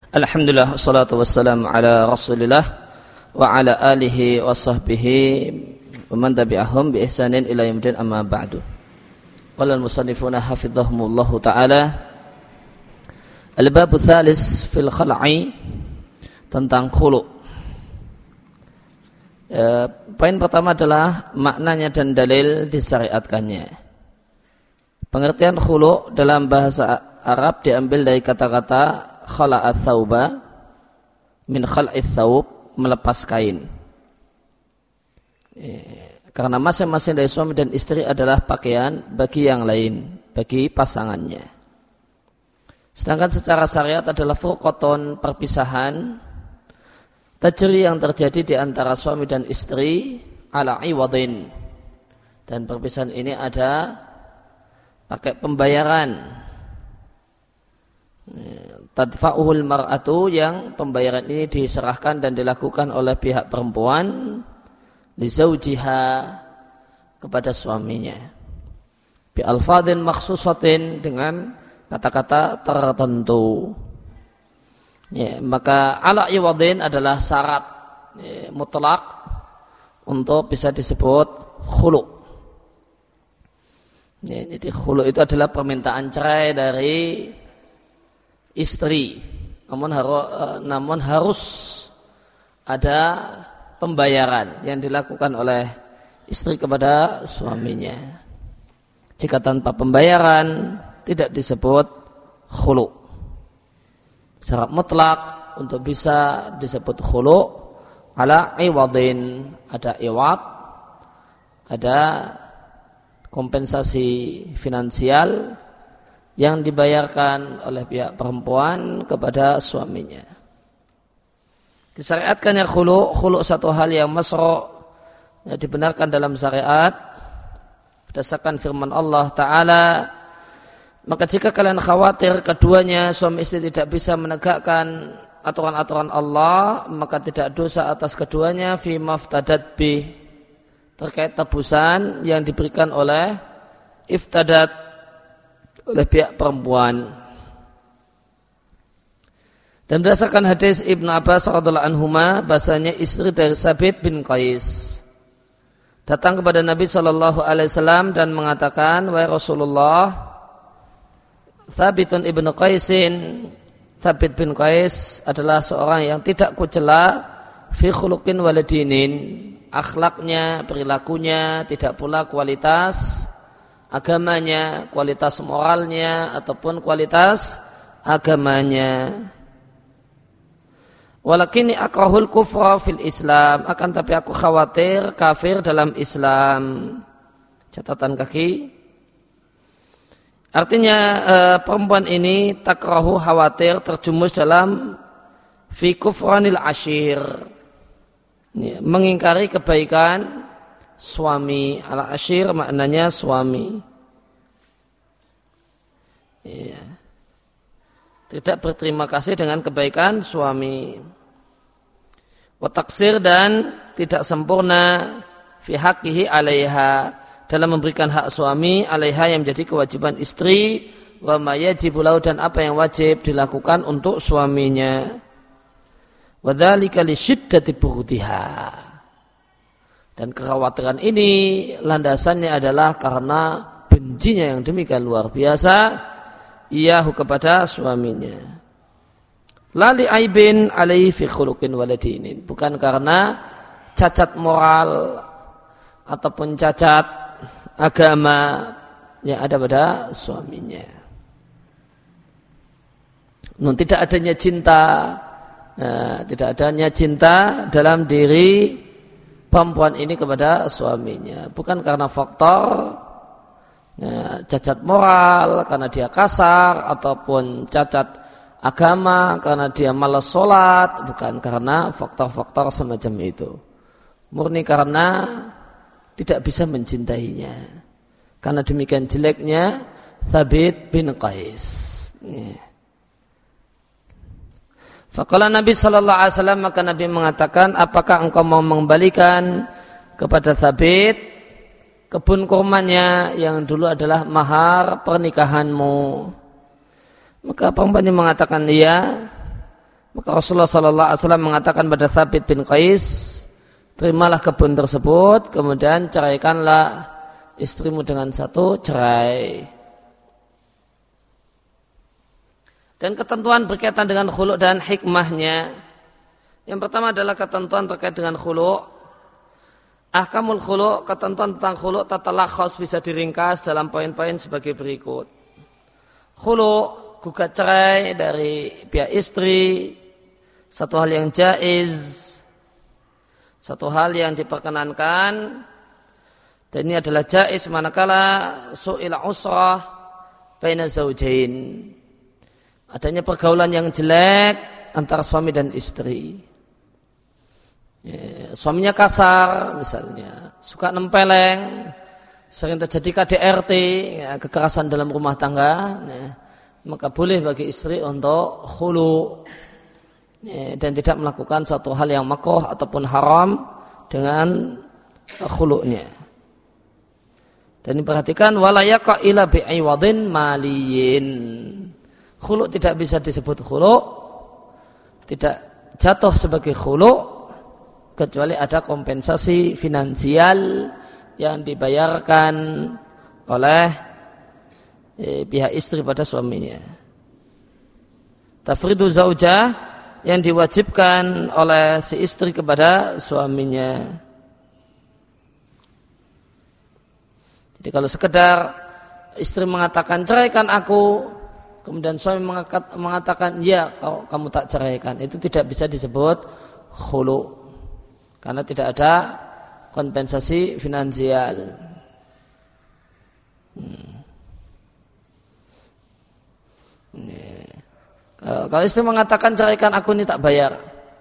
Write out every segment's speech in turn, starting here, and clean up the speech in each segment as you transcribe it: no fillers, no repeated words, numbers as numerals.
Alhamdulillah, wassalatu wassalamu ala rasulillah wa ala alihi wa sahbihi wa man tabi'ahum bi ihsanin ila yaumil amma ba'du. Qala al-musannifuna hafidhahumullahu ta'ala al-babu tsalis fil khal'i, tentang khulu'. Poin pertama adalah maknanya dan dalil disyariatkannya. Pengertian khulu' dalam bahasa Arab diambil dari kata-kata khala'at thawba min khal'is thawb, melepas kain. Karena masing-masing dari suami dan istri adalah pakaian bagi yang lain, bagi pasangannya. Sedangkan secara syariat adalah furqatun, perpisahan tajri yang terjadi di antara suami dan istri ala iwadin, dan perpisahan ini ada pakai pembayaran. Tadfa'uhul mar'atu, yang pembayaran ini diserahkan dan dilakukan oleh pihak perempuan li zawjiha, kepada suaminya, bi alfadhin makhsusatin, dengan kata-kata tertentu. Maka ala iwadin adalah syarat mutlak untuk bisa disebut khulu'. Jadi khulu' itu adalah permintaan cerai dari istri, namun harus ada pembayaran yang dilakukan oleh istri kepada suaminya. Jika tanpa pembayaran tidak disebut khulu'. Syarat mutlak untuk bisa disebut khulu' ala iwadin, ada iwad, ada kompensasi finansial yang dibayarkan oleh pihak perempuan kepada suaminya. Disyariatkannya khulu' satu hal yang masyru', dibenarkan dalam syariat berdasarkan firman Allah Ta'ala. Maka jika kalian khawatir keduanya suami istri tidak bisa menegakkan aturan-aturan Allah, maka tidak dosa atas keduanya fi maftadat bih, terkait tebusan yang diberikan oleh iftadat, oleh pihak perempuan. Dan berdasarkan hadis Ibnu Abbas radhiyallahu anhuma, bahasanya istri dari Sabit bin Qais datang kepada Nabi sallallahu alaihi wasallam dan mengatakan, wahai Rasulullah, Sabitun ibnu Qaisin, Sabit bin Qais adalah seorang yang tidak kucela fi khuluqin waladinin, akhlaknya, perilakunya, tidak pula kualitas agamanya, kualitas moralnya ataupun kualitas agamanya. Walakini akrahul kufra fil Islam, akan tapi aku khawatir kafir dalam Islam. Catatan kaki. Artinya perempuan ini takrahu, khawatir, terjumus dalam fi kufranil ashir, mengingkari kebaikan suami. Al-ashir maknanya suami. Tidak berterima kasih dengan kebaikan suami. Wa taksir, dan tidak sempurna fi haqqihi 'alaiha, dalam memberikan hak suami 'alaiha yang menjadi kewajiban istri, wa ma yajibu lahu, dan apa yang wajib dilakukan untuk suaminya. Wa dzalika li syiddati bughdiha, dan kekhawatiran ini landasannya adalah karena bencinya yang demikian luar biasa iyahu, kepada suaminya. Lali aibin alaihi fi khuluqin waladinin, bukan karena cacat moral ataupun cacat agama yang ada pada suaminya. Tidak adanya cinta, tidak adanya cinta dalam diri perempuan ini kepada suaminya, bukan karena faktor cacat moral, karena dia kasar, ataupun cacat agama, karena dia malas sholat, bukan karena faktor-faktor semacam itu. Murni karena tidak bisa mencintainya. Karena demikian jeleknya Sabit bin Qais. Faqala Nabi sallallahu alaihi wasallam, maka Nabi mengatakan, apakah engkau mau mengembalikan kepada Sabit kebun kurmanya yang dulu adalah mahar pernikahanmu? Maka perempuan ini mengatakan iya. Maka Rasulullah sallallahu alaihi wasallam mengatakan pada Thabit bin Qais, terimalah kebun tersebut, kemudian ceraikanlah istrimu dengan satu cerai. Dan ketentuan berkaitan dengan khulu' dan hikmahnya. Yang pertama adalah ketentuan terkait dengan khulu'. Ahkamul khulu', ketentuan tentang khulu' tatalakhas bisa diringkas dalam poin-poin sebagai berikut. Khulu', gugat cerai dari pihak istri, satu hal yang jaiz, satu hal yang diperkenankan, dan ini adalah jaiz manakala su'ila usrah baina zaujain, adanya pergaulan yang jelek antara suami dan istri. Ya, suaminya kasar misalnya, suka nempeleng, sering terjadi KDRT, ya, kekerasan dalam rumah tangga, ya, maka boleh bagi istri untuk khulu', ya, dan tidak melakukan satu hal yang makruh ataupun haram dengan khulu'nya. Dan diperhatikan wala yaqa ila bi'iwadin maliyin. Khulu' tidak bisa disebut khulu', tidak jatuh sebagai khulu' kecuali ada kompensasi finansial yang dibayarkan oleh pihak istri pada suaminya. Tafridu zaujah yang diwajibkan oleh si istri kepada suaminya. Jadi kalau sekedar istri mengatakan ceraikan aku, kemudian suami mengatakan ya kamu tak ceraikan, itu tidak bisa disebut khulu'. Karena tidak ada kompensasi finansial. Kalau istri mengatakan ceraikan aku, ini tak bayar,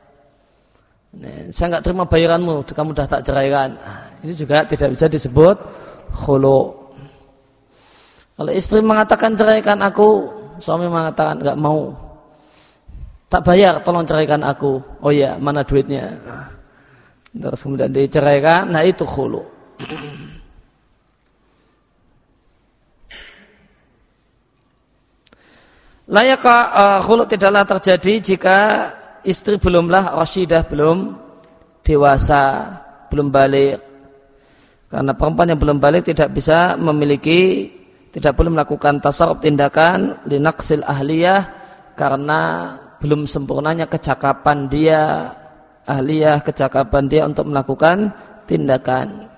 saya nggak terima bayaranmu, kamu dah tak ceraikan, ini juga tidak bisa disebut khulu'. Kalau istri mengatakan ceraikan aku, suami mengatakan nggak mau, tak bayar, tolong ceraikan aku. Oh ya, mana duitnya? Terus kemudian diceraikan, nah itu khulu'. Khulu' tidaklah terjadi jika istri belumlah rasyidah, belum dewasa, belum balik. Karena perempuan yang belum balik tidak bisa memiliki, tidak boleh melakukan tasarruf tindakan linaqsil ahliyah, karena belum sempurnanya kecakapan dia, ahliyah, kecakapan dia untuk melakukan tindakan.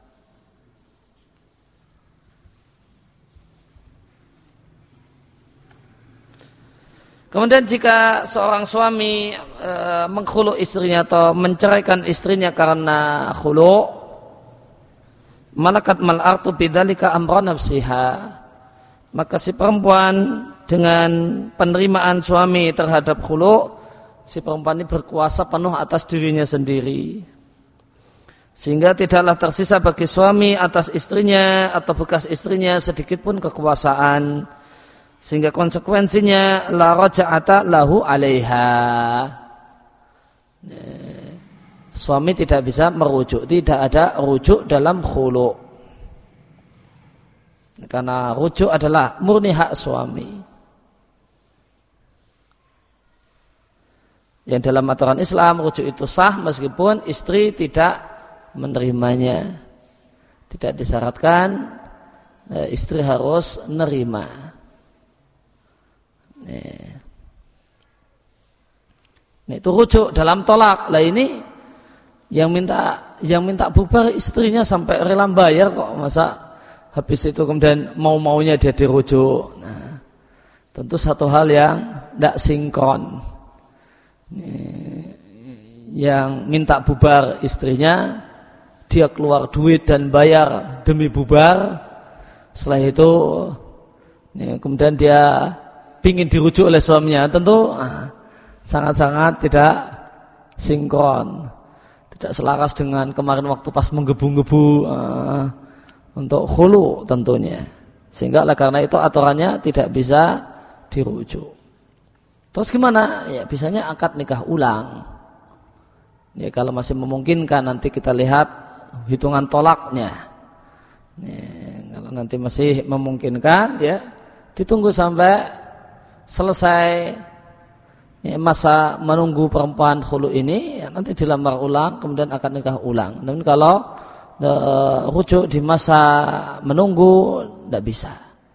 Kemudian jika seorang suami mengkhulu' istrinya atau menceraikan istrinya karena khulu', malakat mal'artu bidzalika amra nafsiha, maka si perempuan dengan penerimaan suami terhadap khulu', si perempuan ini berkuasa penuh atas dirinya sendiri, sehingga tidaklah tersisa bagi suami atas istrinya atau bekas istrinya sedikit pun kekuasaan, sehingga konsekuensinya la raja'ata lahu 'alaiha. Suami tidak bisa merujuk, tidak ada rujuk dalam khulu'. Karena rujuk adalah murni hak suami. Yang dalam aturan Islam rujuk itu sah meskipun istri tidak menerimanya. Tidak disyaratkan istri harus menerima. Nah, itu rujuk dalam tolak. Lah ini yang minta bubar istrinya sampai rela bayar kok, masa habis itu kemudian mau-maunya dia dirujuk. Nah, tentu satu hal yang tidak sinkron. Yang minta bubar istrinya, dia keluar duit dan bayar demi bubar. Setelah itu kemudian dia ingin dirujuk oleh suaminya, tentu sangat-sangat tidak sinkron, tidak selaras dengan kemarin waktu pas menggebu-gebu untuk khulu' tentunya. Sehingga karena itu aturannya tidak bisa dirujuk. Terus gimana? Ya bisanya akad nikah ulang. Ya kalau masih memungkinkan, nanti kita lihat hitungan tolaknya. Ya, kalau nanti masih memungkinkan, ya ditunggu sampai selesai masa menunggu perempuan khulu ini nanti dilamar ulang kemudian akan nikah ulang. Namun kalau rujuk di masa menunggu tidak bisa.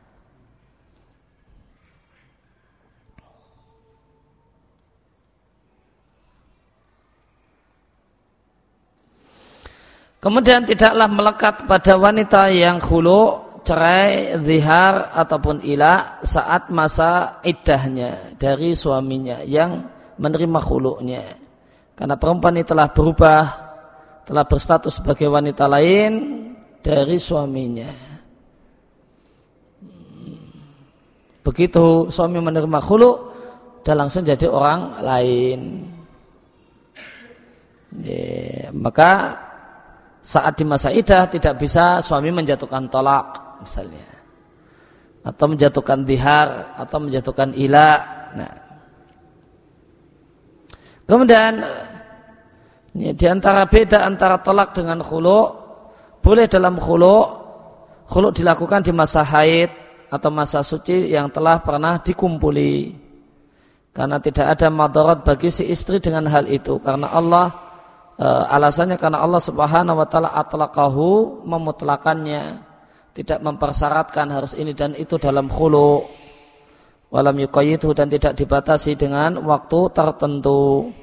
Kemudian tidaklah melekat pada wanita yang khulu, cerai, zihar ataupun ila saat masa iddahnya dari suaminya yang menerima khulunya. Karena perempuan ini telah berubah, telah berstatus sebagai wanita lain dari suaminya. Begitu suami menerima khulu, dia langsung jadi orang lain. Maka saat di masa iddah tidak bisa suami menjatuhkan tolak misalnya, atau menjatuhkan dihar, atau menjatuhkan ila. Nah, kemudian di antara beda antara tolak dengan khulu, boleh dalam khulu dilakukan di masa haid atau masa suci yang telah pernah dikumpuli, karena tidak ada madarat bagi si istri dengan hal itu, karena alasannya karena Allah Subhanahu wa taala atlaqahu, memutlakannya, tidak mempersyaratkan harus ini dan itu dalam khulu. Walam yuqayyidhu, dan tidak dibatasi dengan waktu tertentu.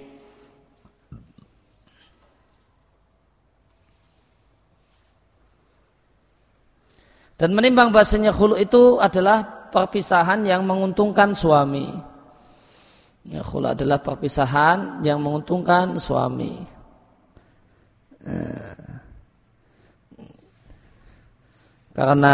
Dan menimbang bahasanya khulu itu adalah perpisahan yang menguntungkan suami. Ya, khulu adalah perpisahan yang menguntungkan suami. Karena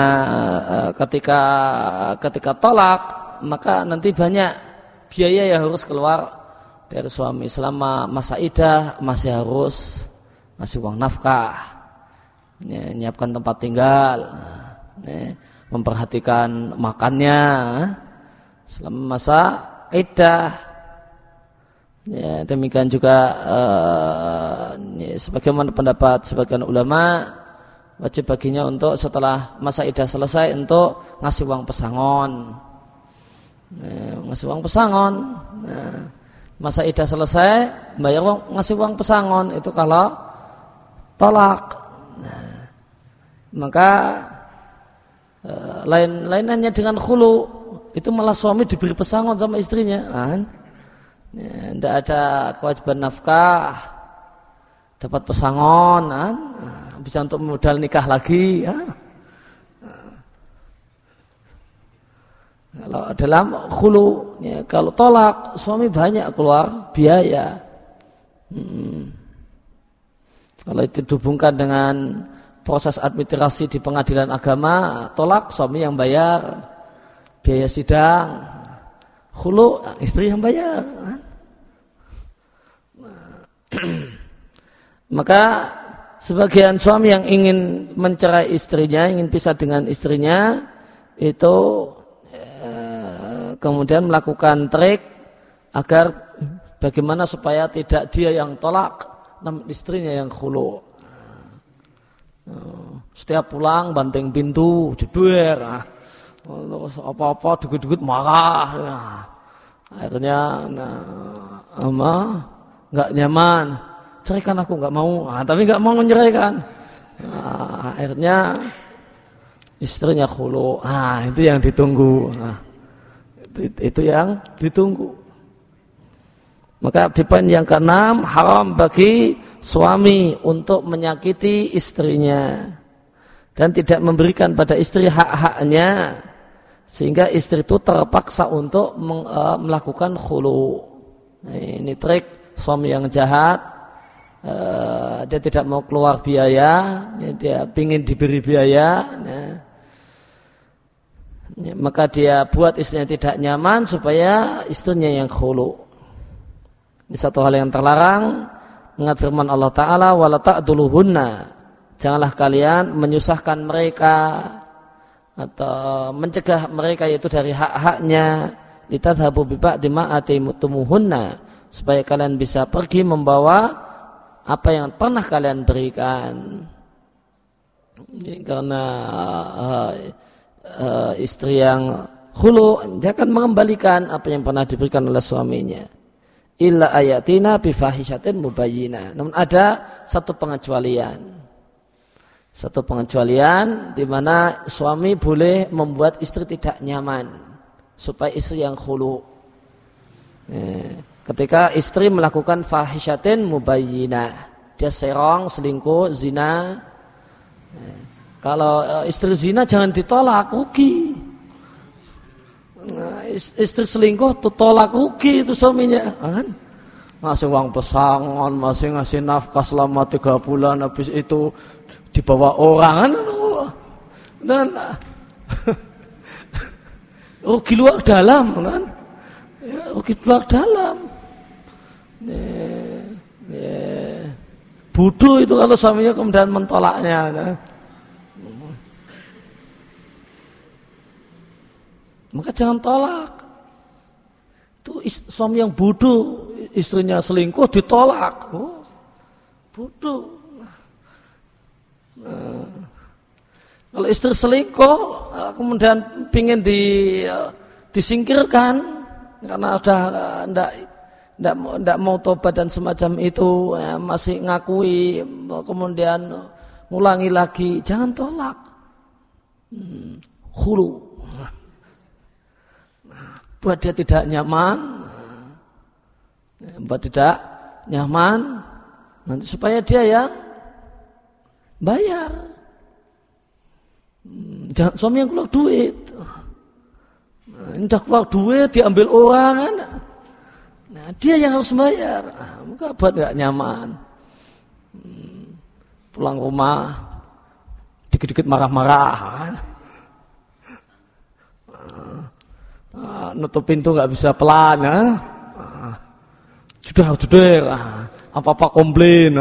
ketika tolak, maka nanti banyak biaya yang harus keluar dari suami. Selama masa iddah masih uang nafkah, menyiapkan tempat tinggal, memperhatikan makannya selama masa iddah. Ya, demikian juga sebagaimana pendapat sebagian ulama, wajib baginya untuk setelah masa iddah selesai untuk ngasih uang pesangon. Ngasih uang pesangon. Masa iddah selesai bayar ngasih uang pesangon, itu kalau tolak. Maka lainnya dengan khulu, itu malah suami diberi pesangon sama istrinya. Tidak ada kewajiban nafkah, dapat pesangon, bisa untuk modal nikah lagi. Kalau dalam khulu, kalau tolak, suami banyak keluar biaya. Kalau itu dihubungkan dengan proses administrasi di pengadilan agama, tolak suami yang bayar biaya sidang. Khulu istri yang bayar. Maka sebagian suami yang ingin mencerai istrinya, ingin pisah dengan istrinya, itu kemudian melakukan trik agar bagaimana supaya tidak dia yang tolak, namun istrinya yang khulu. Setiap pulang banting pintu, jeduer, apa-apa dugut-dugut marah. Akhirnya nggak nyaman, ceraikan aku, nggak mau. Tapi nggak mau menceraikan. Akhirnya istrinya khulu. Itu yang ditunggu. Itu yang ditunggu. Maka di poin yang ke-6, haram bagi suami untuk menyakiti istrinya dan tidak memberikan pada istri hak-haknya, sehingga istri itu terpaksa untuk melakukan khulu. Ini trik suami yang jahat. Dia tidak mau keluar biaya, dia ingin diberi biaya, maka dia buat istrinya tidak nyaman supaya istrinya yang khulu. Ini satu hal yang terlarang. Mengat firman Allah Ta'ala, wala ta'duluhunna, janganlah kalian menyusahkan mereka atau mencegah mereka, yaitu dari hak-haknya, litadhabu bi ba'di ma ataytumuhunna, supaya kalian bisa pergi membawa apa yang pernah kalian berikan. Karena istri yang khulu, dia akan mengembalikan apa yang pernah diberikan oleh suaminya. illa ayatina bifahishatin mubayyinah. Namun ada satu pengecualian. Satu pengecualian di mana suami boleh membuat istri tidak nyaman supaya istri yang khulu. Ketika istri melakukan fahishatin mubayyinah, dia serong, selingkuh, zina. Kalau istri zina jangan ditolak, rugi. Istri selingkuh tolak, rugi itu suaminya, kan? Ngasih uang pesangon, masih ngasih nafkah selama 3 bulan, habis itu dibawa orang, kan? Dan rugi luar dalam, kan? Rugi luar dalam. Bodoh itu kalau suaminya kemudian mentolaknya. Nah. Maka jangan tolak. Itu suami yang bodoh, istrinya selingkuh ditolak. Oh, bodoh. Kalau istri selingkuh kemudian pingin disingkirkan karena sudah tidak mau tobat dan semacam itu, masih ngakui, kemudian ngulangi lagi, jangan tolak. Khulu. Buat dia tidak nyaman, nanti supaya dia yang bayar. Jangan suami yang keluar duit. Udah keluar duit diambil orang, kan? Nah, dia yang harus bayar. Maka buat nggak nyaman. Pulang rumah dikit-dikit marah-marah, kan? Nutup pintu nggak bisa pelan, ya? Sudah, apa-apa komplain.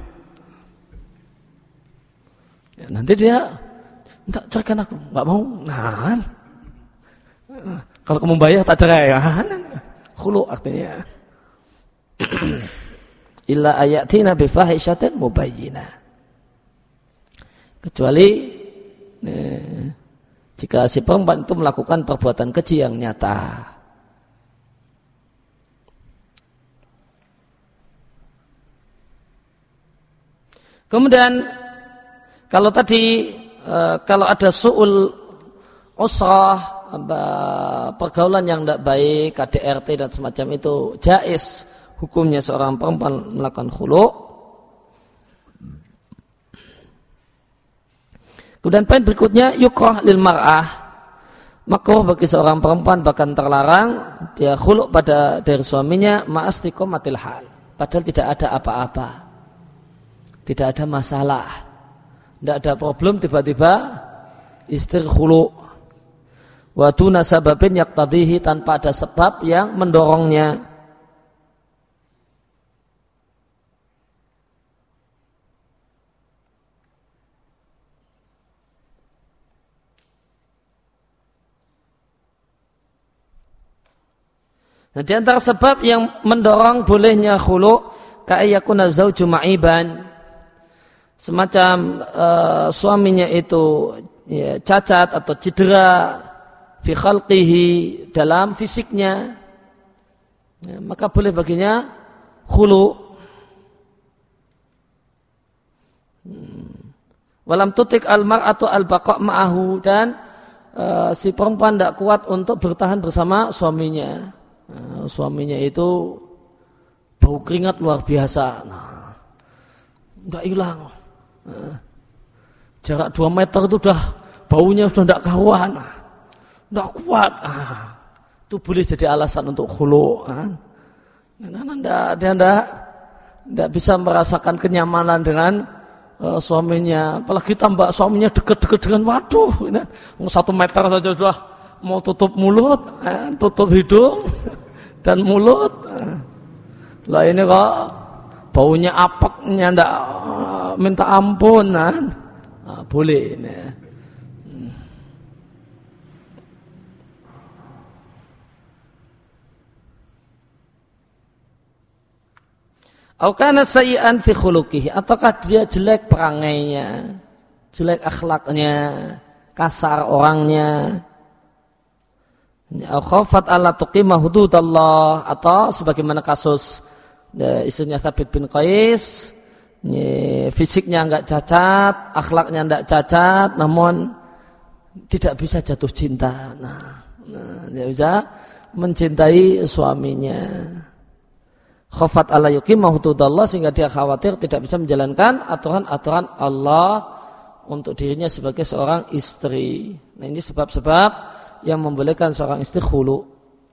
Ya, nanti dia minta ceraikan aku, nggak mau. Nah, kalau kamu bayar tak cerai, kan? Khulu artinya. Illa ayatina bifahishatin mubayyinah. Kecuali jika si perempuan itu melakukan perbuatan keji yang nyata. Kemudian kalau tadi kalau ada su'ul usrah, pergaulan yang tidak baik, KDRT dan semacam itu, jaiz hukumnya seorang perempuan melakukan khulu. Kemudian poin berikutnya, yukrah lil mar'ah, makruh bagi seorang perempuan, bahkan terlarang dia khulu dari suaminya ma'astiqomatil hal, padahal tidak ada apa-apa, tidak ada masalah, tidak ada problem, tiba-tiba istri khulu. Wa duna sababin yaqtadihi, tanpa ada sebab yang mendorongnya. Nah, di antara sebab yang mendorong bolehnya khulu, ka'ayyakuna zawju ma'iban, semacam suaminya itu ya, cacat atau cedera fi khalqihi, dalam fisiknya, ya, maka boleh baginya khulu. Walam tutik al-mar'atu al-baqa' ma'ahu, dan si perempuan tidak kuat untuk bertahan bersama suaminya. Suaminya itu bau keringat luar biasa, tidak hilang. Jarak 2 meter itu baunya sudah tidak karuan, tidak kuat. Itu boleh jadi alasan untuk khulu. Dia tidak bisa merasakan kenyamanan dengan suaminya, apalagi tambah suaminya dekat-dekat dengan, waduh, 1 meter saja sudah mau tutup mulut, tutup hidung dan mulut. Lah ini kok baunya apeknya ndak minta ampun, boleh ini. Au kana sayyi'an fi khuluqihi, ataukah dia jelek perangainya, jelek akhlaknya, kasar orangnya. khafat alla tuqima hududallah, atau sebagaimana kasus istrinya Thabit bin Qais, fisiknya enggak cacat, akhlaknya enggak cacat, namun tidak bisa jatuh cinta. Dia bisa mencintai suaminya. Khafat alla yuqima hududallah, sehingga dia khawatir tidak bisa menjalankan aturan-aturan Allah untuk dirinya sebagai seorang istri. Nah, ini sebab-sebab yang membolehkan seorang istri khulu.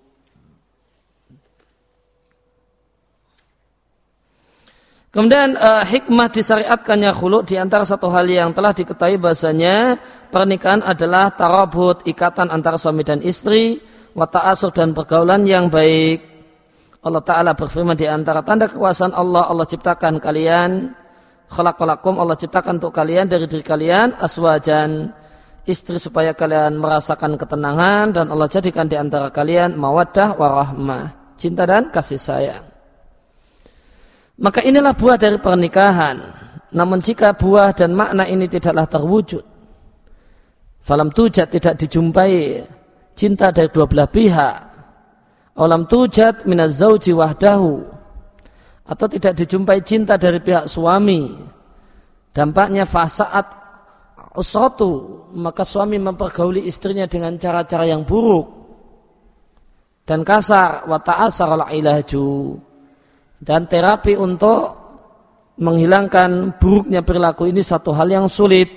Kemudian hikmah disyariatkannya khulu, di antara satu hal yang telah diketahui bahasanya pernikahan adalah tarabut, ikatan antara suami dan istri, wa ta'asur, dan pergaulan yang baik. Allah Ta'ala berfirman, di antara tanda kekuasaan Allah, Allah ciptakan kalian, khalaqalakum, Allah ciptakan untuk kalian dari diri kalian aswajan, istri, supaya kalian merasakan ketenangan, dan Allah jadikan di antara kalian mawaddah warahmah, cinta dan kasih sayang. Maka inilah buah dari pernikahan. Namun jika buah dan makna ini tidaklah terwujud, falam tujad, tidak dijumpai cinta dari dua belah pihak, alam tujad minaz zauji wahdahu, atau tidak dijumpai cinta dari pihak suami, dampaknya fasaat usratu, maka suami mempergauli istrinya dengan cara-cara yang buruk dan kasar, wa ta'asar al-ilaju, dan terapi untuk menghilangkan buruknya perilaku ini satu hal yang sulit.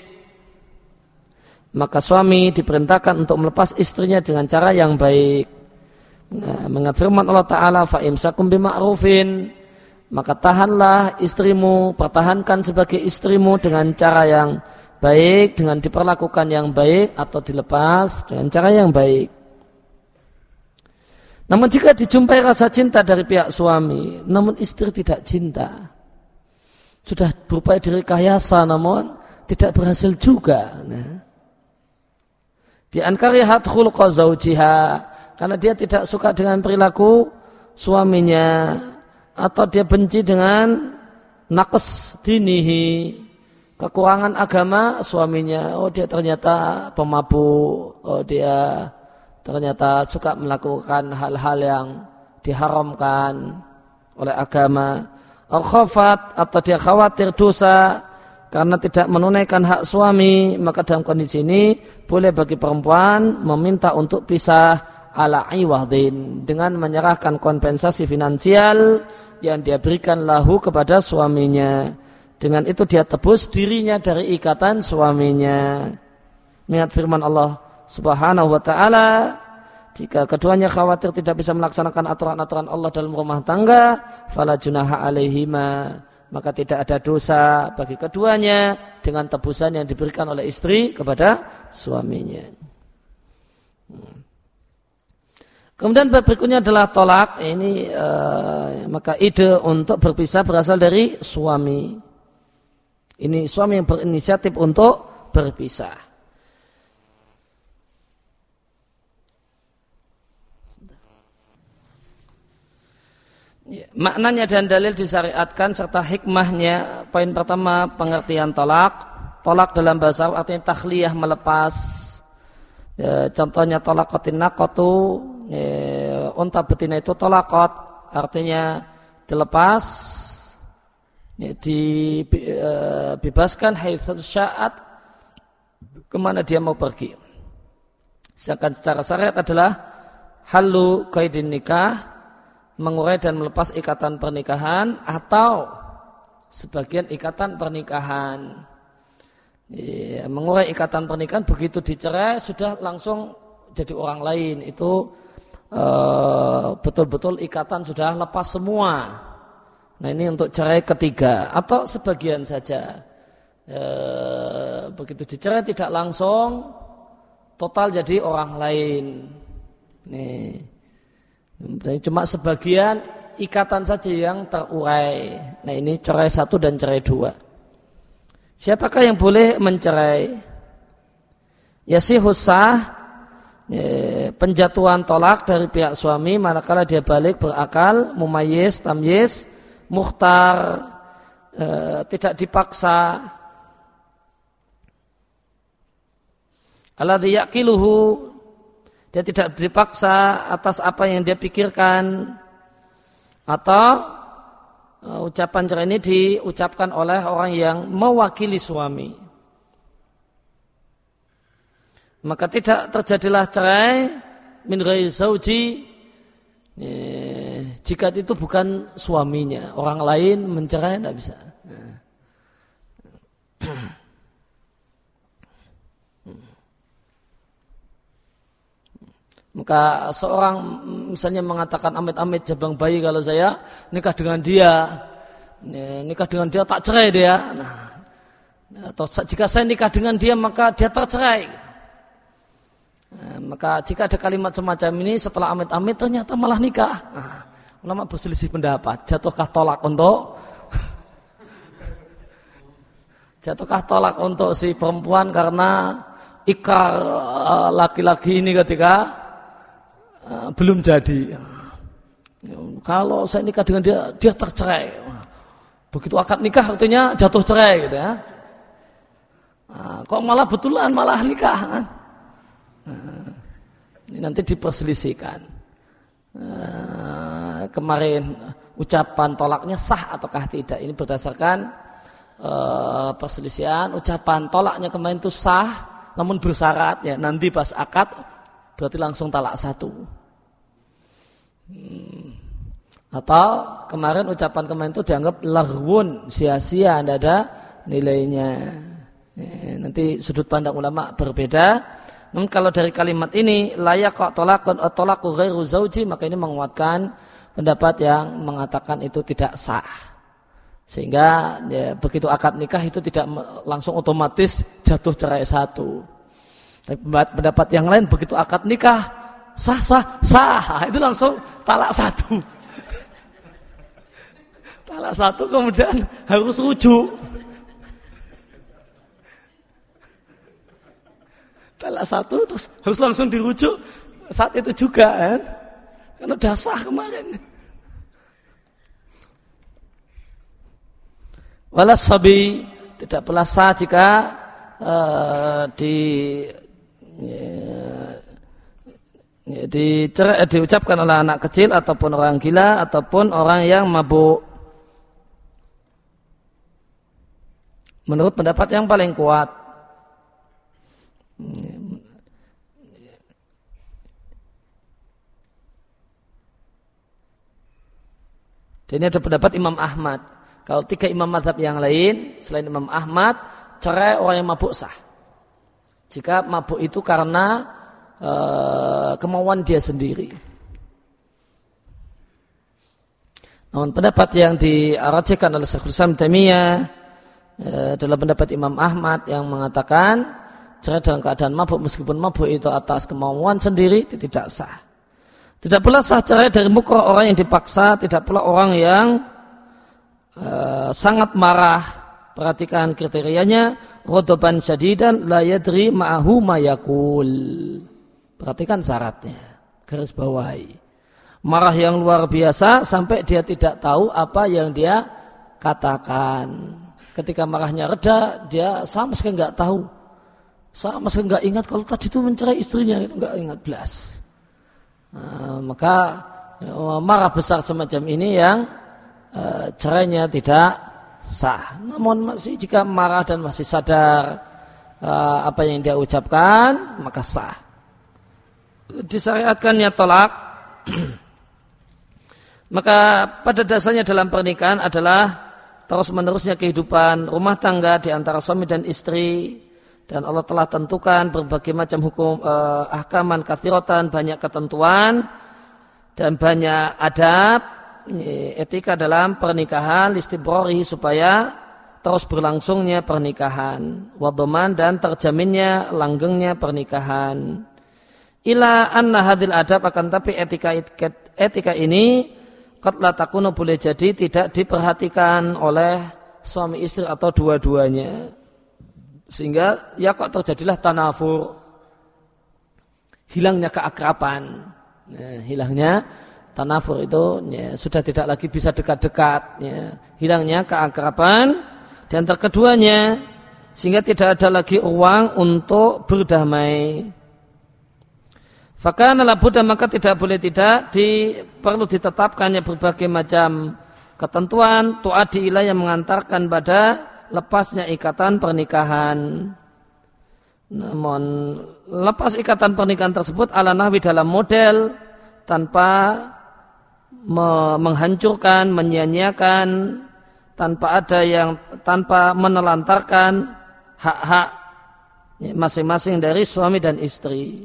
Maka suami diperintahkan untuk melepas istrinya dengan cara yang baik. Mengingat firman Allah Ta'ala, fa imsakum bima'rufin, maka tahanlah istrimu, pertahankan sebagai istrimu dengan cara yang baik, dengan diperlakukan yang baik, atau dilepas dengan cara yang baik. Namun jika dijumpai rasa cinta dari pihak suami, namun istri tidak cinta, sudah berupaya direkayasa namun tidak berhasil juga. Bi ankarihat khuluqa zaujiha, karena dia tidak suka dengan perilaku suaminya, atau dia benci dengan naqs dinihi, kekurangan agama suaminya. Oh, dia ternyata pemabuk, oh dia ternyata suka melakukan hal-hal yang diharamkan oleh agama. Al-khafat, atau dia khawatir dosa karena tidak menunaikan hak suami. Maka dalam kondisi ini boleh bagi perempuan meminta untuk pisah ala iwahdin, dengan menyerahkan kompensasi finansial yang dia berikan lahu kepada suaminya. Dengan itu dia tebus dirinya dari ikatan suaminya. Ingat firman Allah Subhanahu wa ta'ala, jika keduanya khawatir tidak bisa melaksanakan aturan-aturan Allah dalam rumah tangga, fala junaha alaihima, maka tidak ada dosa bagi keduanya dengan tebusan yang diberikan oleh istri kepada suaminya. Kemudian bab berikutnya adalah tolak. Ini maka ide untuk berpisah berasal dari suami. Ini suami yang berinisiatif untuk berpisah. Ya, maknanya dan dalil disyariatkan serta hikmahnya. Poin pertama, pengertian tolak. Tolak dalam bahasa Arab artinya takhliyah, melepas. Ya, contohnya tolaqatin naqatu, unta betina itu tolakot, artinya dilepas, ya, dibebaskan haitsu sya'at, kemana dia mau pergi. Sedangkan secara syariat adalah halu qaidin nikah, mengurai dan melepas ikatan pernikahan atau sebagian ikatan pernikahan. Ya, mengurai ikatan pernikahan, begitu dicerai sudah langsung jadi orang lain. Itu betul-betul ikatan sudah lepas semua. Nah, ini untuk cerai ketiga atau sebagian saja. Begitu dicerai tidak langsung total jadi orang lain. Nih, cuma sebagian ikatan saja yang terurai. Nah, ini cerai satu dan cerai dua. Siapakah yang boleh mencerai? Yasihu sah, penjatuhan tolak dari pihak suami manakala dia balik, berakal, mumayyiz, tamyiz, mukhtar, tidak dipaksa. Alladzi yaqiluhu, Dia tidak dipaksa atas apa yang dia pikirkan, atau ucapan cerai ini diucapkan oleh orang yang mewakili suami. Maka tidak terjadilah cerai min ghairi zauji jika itu bukan suaminya, orang lain mencerai tidak bisa. Maka seorang misalnya mengatakan amit-amit jabang bayi kalau saya nikah dengan dia tak cerai dia. Atau jika saya nikah dengan dia maka dia tercerai. Maka jika ada kalimat semacam ini setelah amit-amit ternyata malah nikah. Ulama berselisih pendapat, jatuhkah tolak untuk si perempuan karena ikrar laki-laki ini ketika belum jadi. Kalau saya nikah dengan dia tercerai. Begitu akad nikah artinya jatuh cerai gitu ya. Kok malah betulan malah nikah. Ini nanti diperselisihkan. Kemarin ucapan tolaknya sah ataukah tidak. Ini berdasarkan perselisihan. Ucapan tolaknya kemarin itu sah, namun bersyarat ya nanti pas akad berarti langsung talak satu. Atau kemarin ucapan kemarin itu dianggap laghwun, sia-sia, tidak ada nilainya. Nanti sudut pandang ulama berbeda. Namun kalau dari kalimat ini layak tolakun atau tolaku ghairu zauji, maka ini menguatkan pendapat yang mengatakan itu tidak sah. Sehingga ya, begitu akad nikah itu tidak langsung otomatis jatuh cerai satu. Tapi pendapat yang lain begitu akad nikah sah itu langsung talak satu. Talak satu kemudian harus rujuk. Talak satu terus harus langsung dirujuk saat itu juga kan? Karena udah sah kemarin. Walas sabi tidak pula sah jika diucapkan oleh anak kecil ataupun orang gila ataupun orang yang mabuk. Menurut pendapat yang paling kuat. Dan ini ada pendapat Imam Ahmad. Kalau tiga imam mazhab yang lain selain Imam Ahmad, cerai orang yang mabuk sah. Jika mabuk itu karena kemauan dia sendiri. Namun pendapat yang dirajihkan oleh Syekhul Islam Taimiyah dalam pendapat Imam Ahmad yang mengatakan cerai dalam keadaan mabuk meskipun mabuk itu atas kemauan sendiri itu tidak sah. Tidak pula sah cerai dari mukrah orang yang dipaksa, tidak pula orang yang sangat marah. Perhatikan kriterianya, ghadaban syadidan la yadri ma'ahu ma yaqul. Perhatikan syaratnya, garis bawahi. Marah yang luar biasa sampai dia tidak tahu apa yang dia katakan. Ketika marahnya reda, dia sama sekali nggak tahu, sama sekali nggak ingat kalau tadi itu mencerai istrinya, itu nggak ingat belas. Maka marah besar semacam ini yang cerainya tidak sah. Namun masih jika marah dan masih sadar apa yang dia ucapkan, maka sah. Disyariatkannya tolak. Maka pada dasarnya dalam pernikahan adalah terus menerusnya kehidupan rumah tangga di antara suami dan istri, dan Allah telah tentukan berbagai macam hukum ahkaman katsiratan, banyak ketentuan dan banyak adab etika dalam pernikahan listibrorihi supaya terus berlangsungnya pernikahan, wadoman dan terjaminnya langgengnya pernikahan. Ila anna hadil adab, akan tapi etika ini qad la takunu boleh jadi tidak diperhatikan oleh suami istri atau dua-duanya, sehingga ya kok terjadilah tanafur, hilangnya keakraban. Hilangnya tanafur itu ya, sudah tidak lagi bisa dekat-dekat, ya. Hilangnya keakraban di antara keduanya, sehingga tidak ada lagi ruang untuk berdamai. Fakana la budda, maka tidak boleh tidak perlu ditetapkannya berbagai macam ketentuan tu'addi ila yang mengantarkan pada lepasnya ikatan pernikahan. Namun lepas ikatan pernikahan tersebut ala nahwi dalam model tanpa menghancurkan, menyia-nyiakan, tanpa menelantarkan hak-hak masing-masing dari suami dan istri.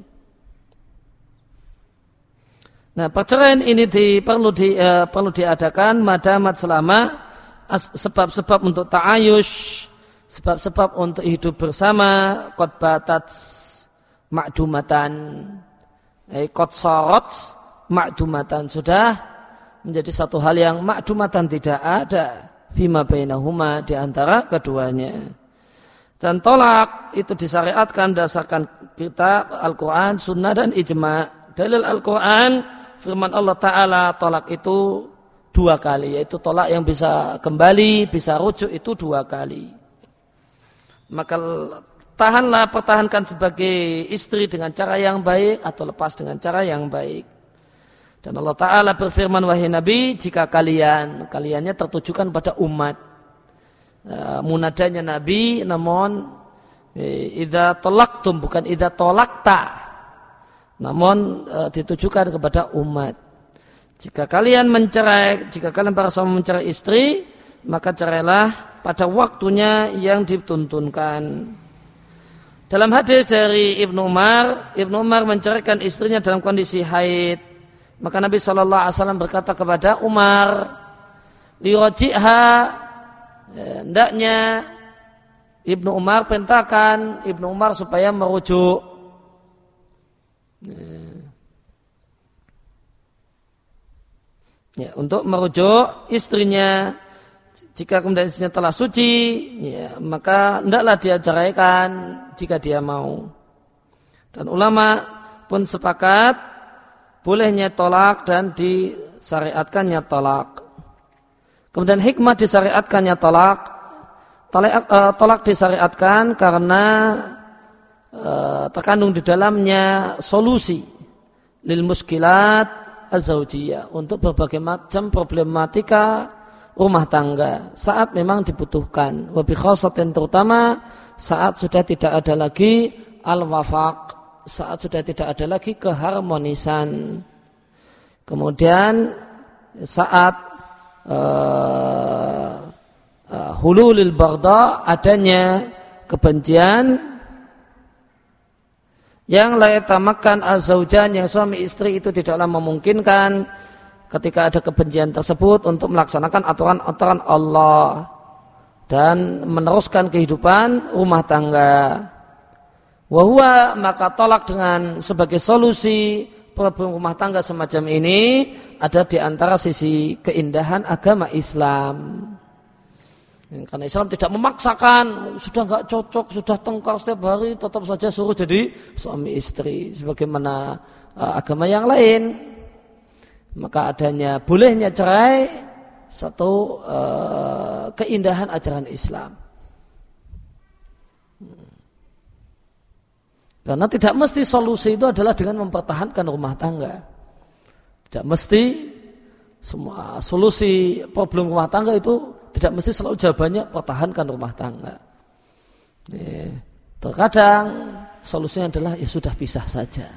Nah, perceraian ini perlu diadakan madamat selama sebab-sebab untuk ta'ayush, sebab-sebab untuk hidup bersama qad batat ma'dumatan, qad sarat ma'dumatan, sudah menjadi satu hal yang ma'dumatan, tidak ada fima bainahuma, di antara keduanya. Dan tolak itu disyariatkan berdasarkan kitab Al-Quran, Sunnah dan Ijma'. Dalil Al-Quran, firman Allah Ta'ala, tolak itu 2 kali, yaitu tolak yang bisa kembali, bisa rujuk itu 2 kali. Maka pertahankan sebagai istri dengan cara yang baik atau lepas dengan cara yang baik. Dan Allah Ta'ala berfirman, wahai Nabi, jika kaliannya tertujukan pada umat. Munadanya Nabi, namun idza talaqtum, bukan idza talaqta, namun ditujukan kepada umat. Jika kalian para suami mencerai istri, maka cerailah pada waktunya yang dituntunkan. Dalam hadis dari Ibnu Umar menceraikan istrinya dalam kondisi haid. Maka Nabi SAW berkata kepada Umar, liraji'ha, hendaknya Ibnu Umar perintahkan Ibnu Umar supaya merujuk. Ya, untuk merujuk istrinya. Jika kemudian istrinya telah suci, ya, maka hendaklah dia ceraikan jika dia mau. Dan ulama pun sepakat bolehnya tolak dan disyariatkannya tolak. Kemudian hikmah disyariatkannya tolak disyariatkan karena terkandung di dalamnya solusi lil muskilat az-zaujiyah, untuk berbagai macam problematika rumah tangga saat memang dibutuhkan. Wa bi khassatin, terutama saat sudah tidak ada lagi al-wafaq, saat sudah tidak ada lagi keharmonisan. Kemudian saat hululil baghdha, adanya kebencian yang la yatamakkan az-zaujan, yang suami istri itu tidaklah memungkinkan ketika ada kebencian tersebut untuk melaksanakan aturan-aturan Allah dan meneruskan kehidupan rumah tangga. Wahua, maka tolak dengan sebagai solusi problem rumah tangga semacam ini ada di antara sisi keindahan agama Islam. Karena Islam tidak memaksakan, sudah nggak cocok, sudah tengkar setiap hari, tetap saja suruh jadi suami istri sebagaimana agama yang lain. Maka adanya bolehnya cerai satu keindahan ajaran Islam. Karena tidak mesti solusi itu adalah dengan mempertahankan rumah tangga. Tidak mesti semua solusi problem rumah tangga itu tidak mesti selalu jawabannya pertahankan rumah tangga. Terkadang solusinya adalah ya sudah pisah saja.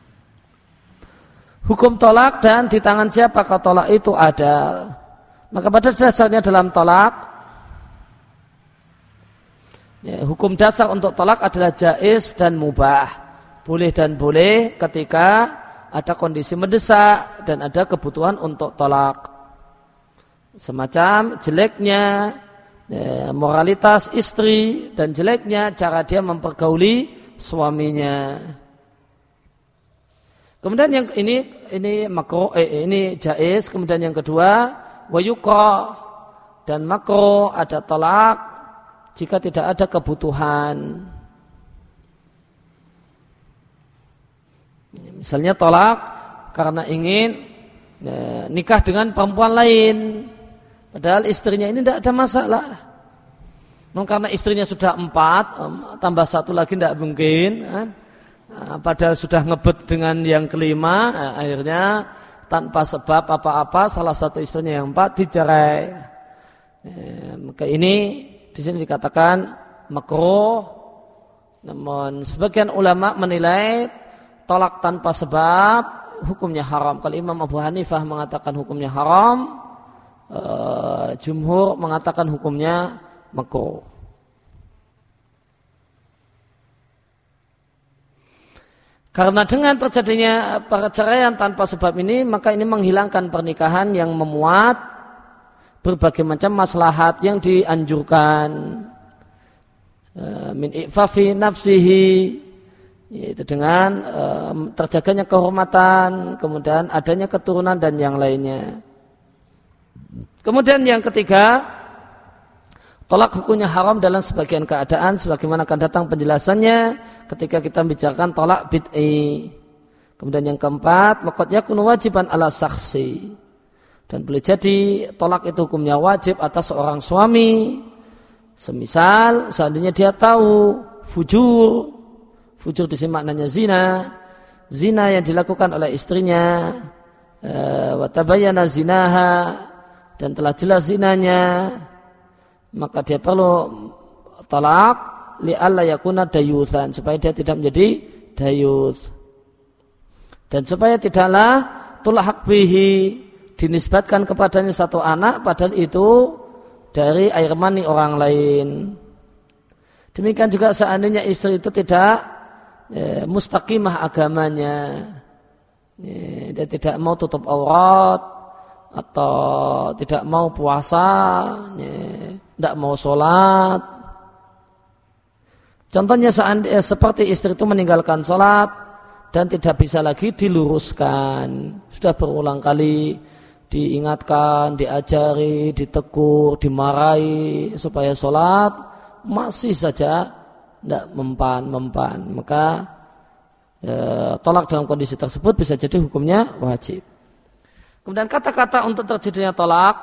Hukum tolak dan di tangan siapa kalau tolak itu ada. Maka pada dasarnya dalam tolak, ya, hukum dasar untuk tolak adalah jaiz dan mubah, boleh dan boleh ketika ada kondisi mendesak dan ada kebutuhan untuk tolak. Semacam jeleknya moralitas istri dan jeleknya cara dia mempergauli suaminya. Kemudian yang ini makruh, ini jaiz. Kemudian yang kedua wayukrah, dan makruh ada tolak jika tidak ada kebutuhan. Misalnya tolak karena ingin nikah dengan perempuan lain, padahal istrinya ini tidak ada masalah. Karena istrinya sudah 4, tambah 1 lagi tidak mungkin. padahal sudah ngebet dengan yang kelima, akhirnya tanpa sebab apa-apa salah satu istrinya yang 4 dicerai. Maka ini di sini dikatakan makruh. Namun sebagian ulama menilai tolak tanpa sebab hukumnya haram. Kalau Imam Abu Hanifah mengatakan hukumnya haram, jumhur mengatakan hukumnya makruh. Karena dengan terjadinya perceraian tanpa sebab ini, maka ini menghilangkan pernikahan yang memuat berbagai macam maslahat yang dianjurkan. Min i'fafi nafsihi, yaitu dengan terjaganya kehormatan, kemudian adanya keturunan dan yang lainnya. Kemudian yang ketiga, tolak hukumnya haram dalam sebagian keadaan, sebagaimana akan datang penjelasannya ketika kita bicarakan tolak bid'i. Kemudian yang keempat, maqad yakunu wajiban ala saksi. Dan boleh jadi tolak itu hukumnya wajib atas seorang suami. Semisal seandainya dia tahu fujur di sini maknanya zina yang dilakukan oleh istrinya, wa tabayyana zinaha, dan telah jelas zinanya, maka dia perlu talak li'alla yakuna dayuthan, supaya dia tidak menjadi dayuth, dan supaya tidaklah tulahak bihi, dinisbatkan kepadanya satu anak padahal itu dari air mani orang lain. Demikian juga seandainya istri itu tidak mustaqimah agamanya, dia tidak mau tutup aurat atau tidak mau puasa, tidak mau sholat. Contohnya seperti istri itu meninggalkan sholat dan tidak bisa lagi diluruskan. Sudah berulang kali diingatkan, diajari, ditegur, dimarahi supaya sholat, masih saja tidak mempan. Maka tolak dalam kondisi tersebut bisa jadi hukumnya wajib. Kemudian kata-kata untuk terjadinya tolak,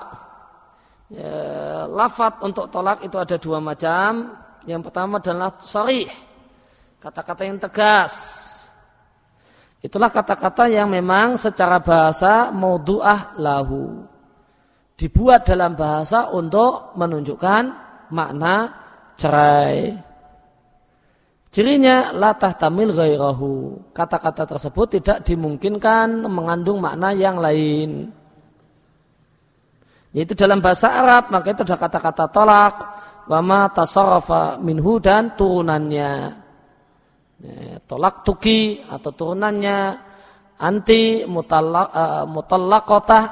lafadz untuk tolak itu ada 2 macam. Yang pertama adalah sharih, kata-kata yang tegas. Itulah kata-kata yang memang secara bahasa maudhu'ah lahu, dibuat dalam bahasa untuk menunjukkan makna cerai. Cirinya la tahtamil ghairahu, kata-kata tersebut tidak dimungkinkan mengandung makna yang lain. Yaitu dalam bahasa Arab, maka itu ada kata-kata tolak, wa ma tasarrafa minhu, dan turunannya. Tolak tuki atau turunannya anti mutallaqah,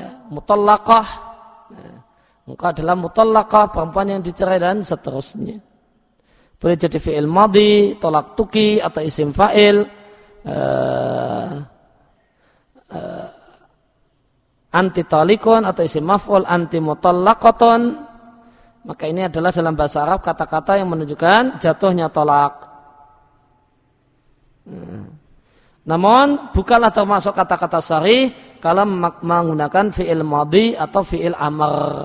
maka adalah mutallaqah, perempuan yang dicerai, dan seterusnya. Boleh jadi fi'il madhi, tolak tuki, atau isim fa'il, anti talikun, atau isim maf'ul anti mutallaqatun. Maka ini adalah dalam bahasa Arab kata-kata yang menunjukkan jatuhnya tolak. Namun bukanlah termasuk kata-kata sharih kalau menggunakan fi'il madhi atau fi'il amr.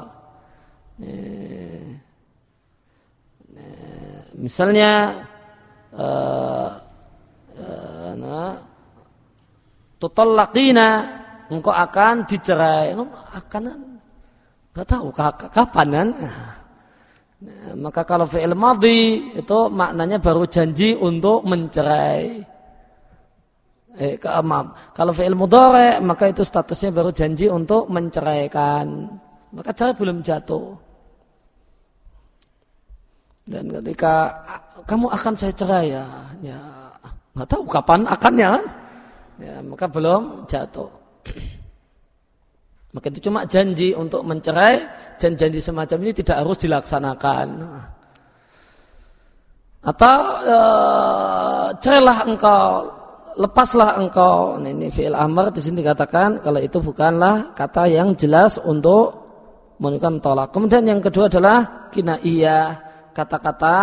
Misalnya tutallaqina, engkau akan dicerai. Akan enggak tahu kapan kan? Maka kalau fi'il madhi itu maknanya baru janji untuk mencerai. Kalau fi'il mudhari' maka itu statusnya baru janji untuk menceraikan. Maka cerai belum jatuh. Dan ketika kamu akan saya cerai, ya nggak tahu kapan akannya kan? Ya, maka belum jatuh. Maka itu cuma janji untuk mencerai, dan janji semacam ini tidak harus dilaksanakan. Atau cerailah engkau, lepaslah engkau. Ini fi'il amr di sini dikatakan kalau itu bukanlah kata yang jelas untuk menunjukkan tolak. Kemudian yang kedua adalah kinaiyah, kata-kata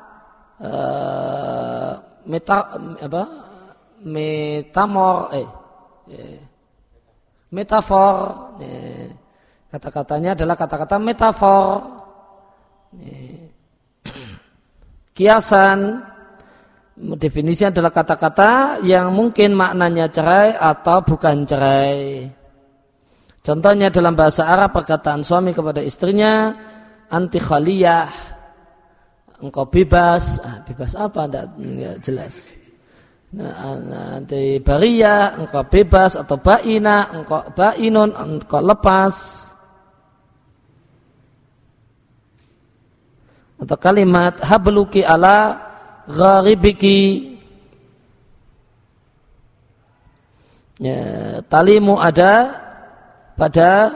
metafor. Kata-katanya adalah kata-kata metafor, kiasan. Definisi adalah kata-kata yang mungkin maknanya cerai atau bukan cerai. Contohnya dalam bahasa Arab perkataan suami kepada istrinya, anti khaliyah, engkau bebas. Bebas apa? Tidak jelas. Anti bariyah, engkau bebas, atau baina, engkau bainun, engkau lepas. Atau kalimat habluki ala gharibiki, ya, talimu ada pada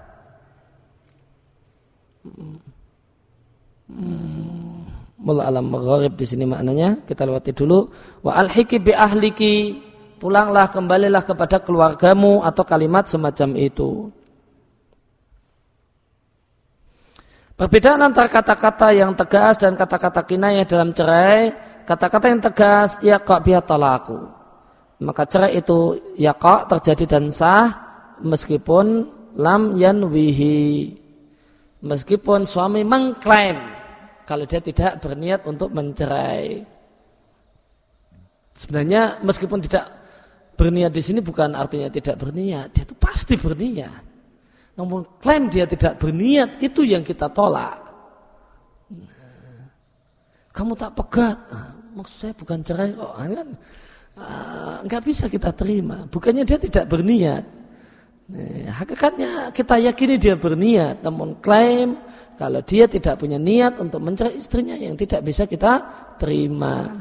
mula alam gharib di sini maknanya kita lewati dulu. Wa alhiki bi ahliki, pulanglah kembalilah kepada keluargamu, atau kalimat semacam itu. Perbedaan antara kata-kata yang tegas dan kata-kata kinayah dalam cerai. Kata-kata yang tegas, yaqa biha talaku, maka cerai itu yaqa, terjadi dan sah, meskipun lam yanwihi, meskipun suami mengklaim kalau dia tidak berniat untuk mencerai. Sebenarnya meskipun tidak berniat di sini bukan artinya tidak berniat, dia itu pasti berniat. Namun klaim dia tidak berniat, itu yang kita tolak. Kamu tak pegat, maksud saya bukan cerai kok, kan? Nggak bisa kita terima. Bukannya dia tidak berniat. Hakikatnya kita yakini dia berniat, namun klaim kalau dia tidak punya niat untuk mencerai istrinya, yang tidak bisa kita terima.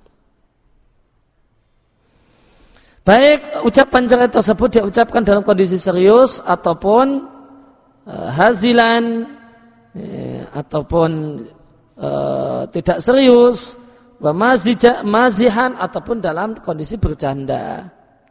Baik ucapan cerai tersebut dia ucapkan dalam kondisi serius ataupun hazilan, ataupun tidak serius, wa mazihan, ataupun dalam kondisi bercanda.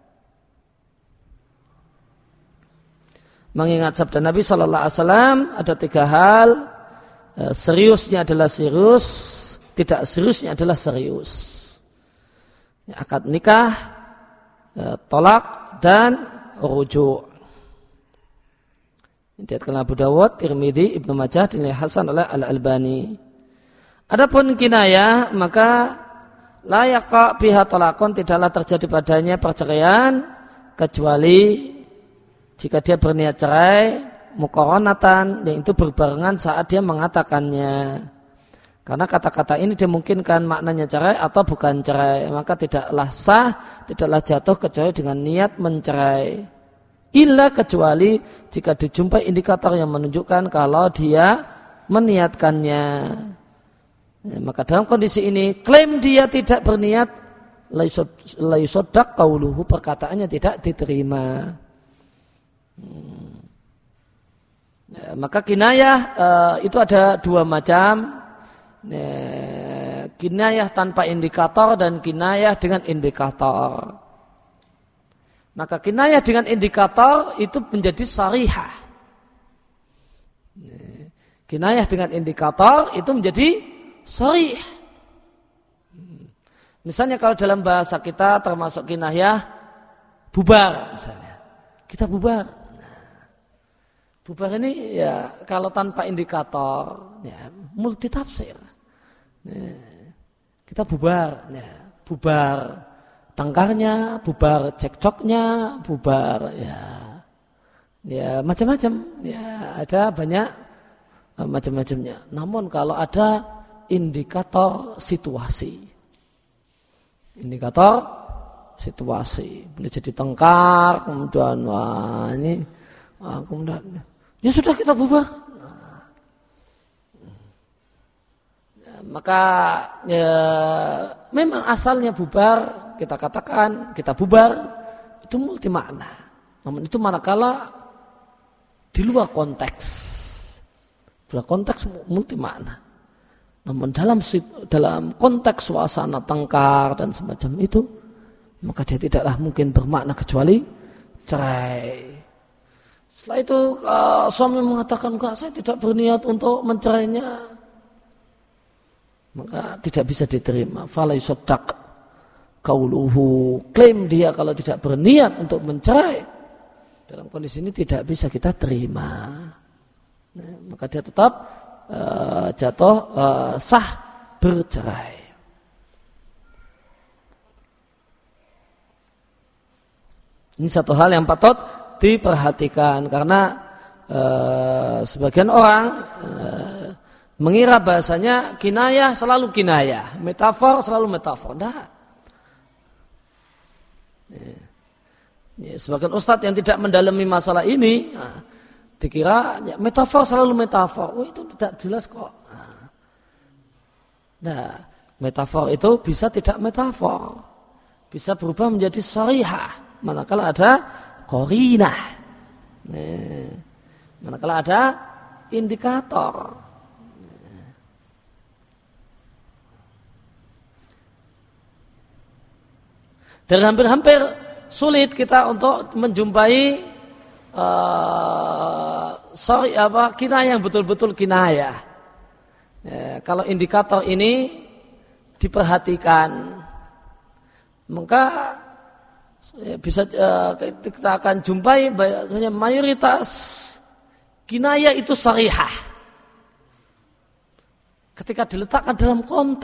Mengingat sabda Nabi Sallallahu Alaihi Wasallam ada 3 hal, seriusnya adalah serius, tidak seriusnya adalah serius. Akad nikah, tolak, dan rujuk. Diriwayatkan Abu Dawud, Tirmidzi, Ibnu Majah, dinilai hasan oleh Al-Albani. Adapun kinayah, maka la yaqa biha talaqun, tidaklah terjadi padanya perceraian kecuali jika dia berniat cerai muqaranatan, yaitu berbarengan saat dia mengatakannya. Karena kata-kata ini dimungkinkan maknanya cerai atau bukan cerai, maka tidaklah sah, tidaklah jatuh kecuali dengan niat mencerai. Illa kecuali jika dijumpai indikator yang menunjukkan kalau dia meniatkannya. Maka dalam kondisi ini klaim dia tidak berniat, la yusaddaq qauluhu, perkataannya tidak diterima. Maka kinayah itu ada 2 macam. Kinayah tanpa indikator dan kinayah dengan indikator. Maka kinayah dengan indikator itu menjadi sarihah. Kinayah dengan indikator itu menjadi sarih. Misalnya kalau dalam bahasa kita termasuk kinayah bubar misalnya. Kita bubar. Bubar ini ya kalau tanpa indikator ya multitafsir. Kita bubar, ya, bubar tangkarnya, bubar cekcoknya, bubar ya macam-macam, ya ada banyak macam-macamnya. Namun kalau ada indikator situasi, boleh jadi tengkar, kemudian kemudian ya sudah kita bubar. Maka ya, memang asalnya bubar, kita katakan kita bubar itu multi makna. Namun itu manakala di luar konteks multi makna. Namun dalam konteks suasana tengkar dan semacam itu, maka dia tidaklah mungkin bermakna kecuali cerai. Setelah itu suami mengatakan, enggak, saya tidak berniat untuk mencerainya, maka tidak bisa diterima. Fala yusaddaq qauluhu, klaim dia kalau tidak berniat untuk mencerai dalam kondisi ini tidak bisa kita terima. Maka dia tetap jatuh sah bercerai. Ini satu hal yang patut diperhatikan karena sebagian orang mengira bahasanya kinayah selalu kinayah, metafor selalu metafor. Nah, sebagian ustadz yang tidak mendalami masalah ini dikira metafor selalu metafor. Oh, itu tidak jelas kok. Nah, metafor itu bisa tidak metafor, bisa berubah menjadi sharihah manakala ada qarinah, manakala ada indikator. Dan hampir-hampir sulit kita untuk menjumpai kinayah yang betul-betul kinayah. Kalau indikator ini diperhatikan, maka bisa kita akan jumpai bahasanya mayoritas kinayah itu sharihah ketika diletakkan dalam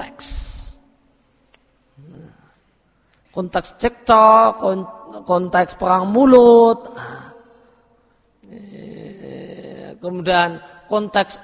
konteks cekcok, konteks perang mulut, kemudian konteks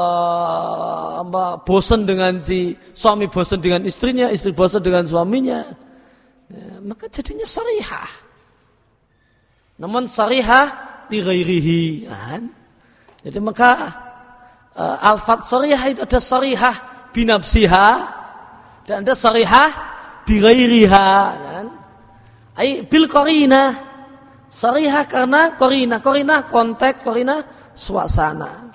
bosan dengan si suami, bosan dengan istrinya, istri bosan dengan suaminya, maka jadinya sharihah. Namun sharihah li ghairihi, jadi maka alfat sharihah itu ada sharihah binafsiha dan ada sharihah bi ghairiha, ai bil qarinah. Sharihah karena qarinah konteks, qarinah suasana.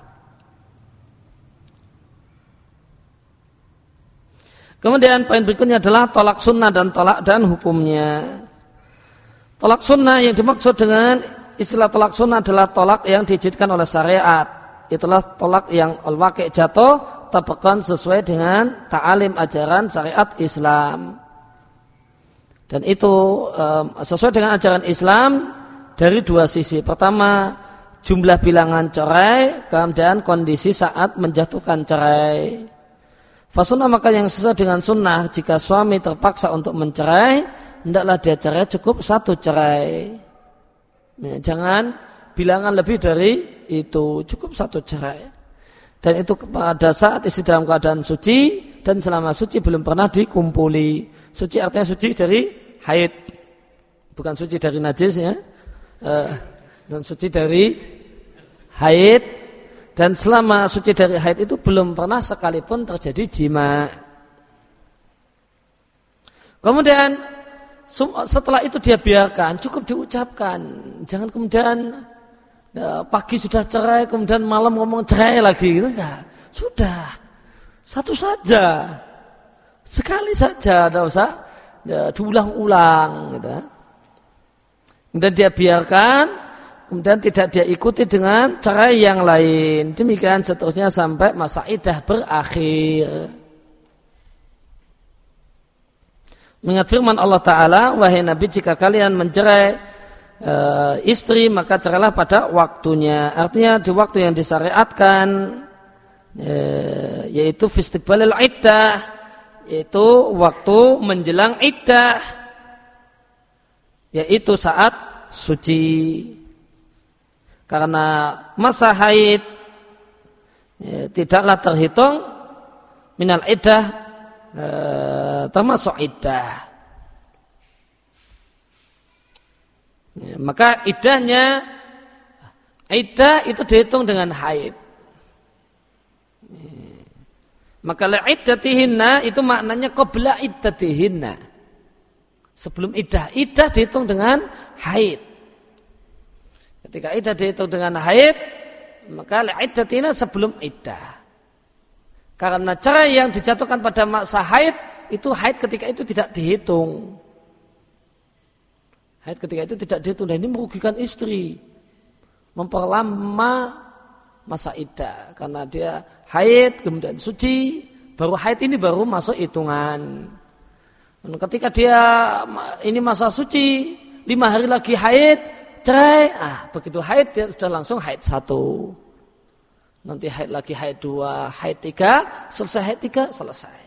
Kemudian poin berikutnya adalah tolak sunnah dan hukumnya. Tolak sunnah yang dimaksud dengan istilah tolak sunnah adalah tolak yang diizinkan oleh syariat. Itulah tolak yang al-waqi' jatuh tabakan sesuai dengan ta'alim ajaran syariat Islam. Dan itu sesuai dengan ajaran Islam dari dua sisi. Pertama, jumlah bilangan cerai, kemudian kondisi saat menjatuhkan cerai. Fasunnah maka yang sesuai dengan sunnah, jika suami terpaksa untuk mencerai, hendaklah dia cerai cukup satu cerai. Jangan bilangan lebih dari itu, cukup satu cerai. Dan itu pada saat istri dalam keadaan suci dan selama suci belum pernah dikumpuli. Suci artinya suci dari haid, bukan suci dari najis ya, dan suci dari haid. Dan selama suci dari haid itu belum pernah sekalipun terjadi jima. Kemudian setelah itu dia biarkan, cukup diucapkan. Jangan kemudian pagi sudah cerai, kemudian malam ngomong cerai lagi, gitu enggak. Sudah, satu saja, sekali saja, tidak usah diulang-ulang. Gitu. Kemudian dia biarkan, kemudian tidak dia ikuti dengan cerai yang lain. Demikian seterusnya sampai masa iddah berakhir. Mengingat firman Allah Ta'ala, wahai Nabi, jika kalian mencerai istri, maka cerailah pada waktunya. Artinya di waktu yang disyariatkan, yaitu fistiqbalil iddah, yaitu waktu menjelang iddah, yaitu saat suci. Karena masa haid tidaklah terhitung minal iddah, termasuk iddah. Maka iddah itu dihitung dengan haid. Maka iddatihinna itu maknanya qabla iddatihinna, sebelum iddah dihitung dengan haid. Ketika iddah dihitung dengan haid, maka iddatina sebelum iddah. Karena cerai yang dijatuhkan pada masa haid, itu haid ketika itu tidak dihitung. Haid ketika itu tidak dihitung. Dan ini merugikan istri, memperlama masa iddah. Karena dia haid, kemudian suci, baru haid ini baru masuk hitungan. Dan ketika dia ini masa suci, 5 hari lagi haid, cerai, begitu haid dia sudah langsung haid 1. Nanti haid lagi haid 2, haid 3, selesai haid 3, selesai.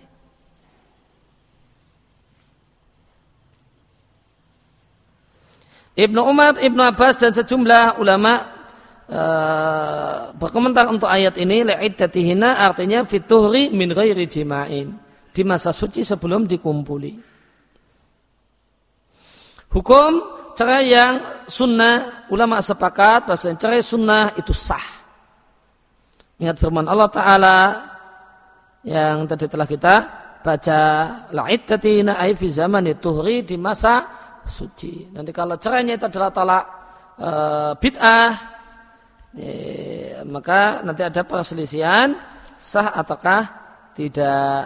Ibnu Umar, Ibnu Abbas dan sejumlah ulama berkomentar untuk ayat ini, li'iddatihinna artinya fituhri min ghairi jima'in, di masa suci sebelum dikumpuli. Hukum cerai yang sunnah, ulama sepakat bahwa cerai sunnah itu sah. Ingat firman Allah Ta'ala yang tadi telah kita baca, li'iddatihinna ay fi zamani tuhri, di masa suci. Nanti kalau cerainya itu adalah tolak bid'ah, maka nanti ada perselisihan sah ataukah tidak.